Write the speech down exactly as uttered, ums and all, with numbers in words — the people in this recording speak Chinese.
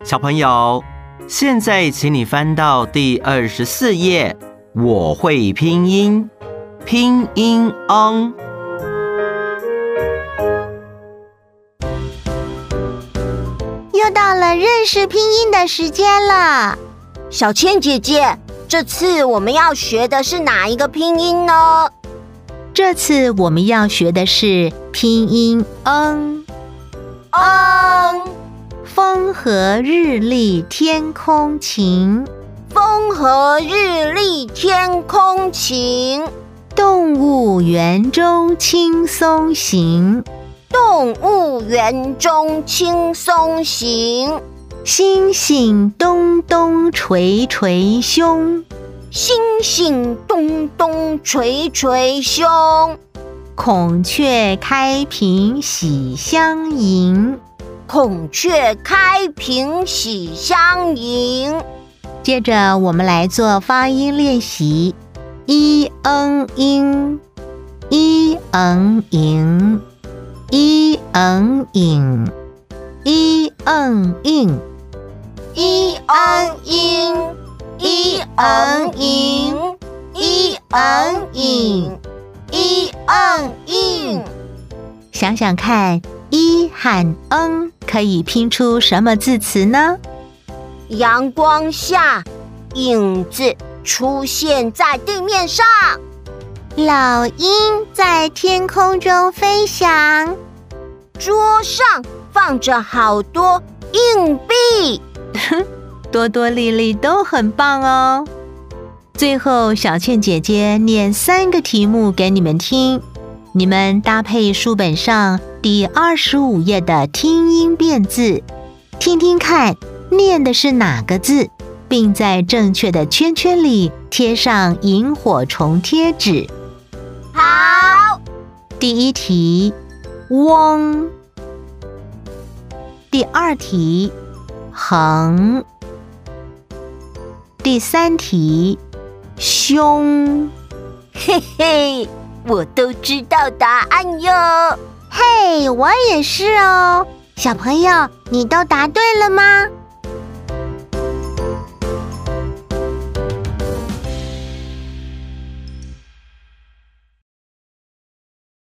小朋友，现在请你翻到第二十四页，我会拼音，拼音 on。 又到了认识拼音的时间了。 小倩姐姐，这次我们要学的是哪一个拼音呢？ 这次我们要学的是拼音 n。 嗯， 风和日丽天空晴， 风和日丽天空晴， 动物园中轻松行， 动物园中轻松行， 星星咚咚捶捶胸， 星星咚咚捶捶胸， 孔雀开屏喜相迎， 孔雀开屏喜相迎。 接着我们来做发音练习，一嗯音，一嗯影，一嗯影，一嗯应， 一嗯音，一嗯影，一嗯影，一嗯应。 想想看，一和嗯可以拼出什么字词呢？ 阳光下，影子出现在地面上， 老鹰在天空中飞翔， 桌上放着好多硬币， 多多粒粒都很棒哦。最后，小倩姐姐念三个题目给你们听，你们搭配书本上第二十五页的听音辨字，听听看念的是哪个字，并在正确的圈圈里贴上萤火虫贴纸。 好， 第一题，翁。第二题，横。第三题，胸。 嘿嘿，我都知道答案哟。 嘿，我也是哦。小朋友，你都答对了吗？